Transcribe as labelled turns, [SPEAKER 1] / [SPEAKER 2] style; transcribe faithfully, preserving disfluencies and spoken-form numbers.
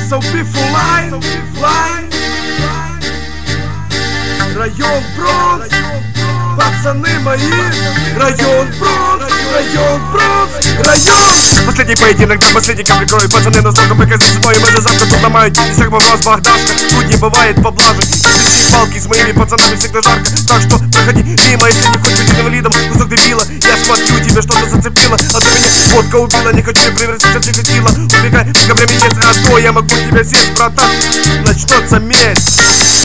[SPEAKER 1] So Beautiful Life, район Бронкс, пацаны мои, район Бронкс, район Бронкс, район.
[SPEAKER 2] Последний поединок, до последней капли крови. Пацаны на слогом показать свой, мы же завтра тут ломают. И всех вопрос Богдашка, тут не бывает поблажек. Ищи палки с моими пацанами всегда жарко. Так что проходи мимо, если не хочешь быть инвалидом. Кусок дебила, я смотрю, тебе что-то зацепило. А то меня водка убила, не хочу превратиться в Чикатило. Убегай, пока времени нет, а то я могу тебя съесть, братан. Начнется месть.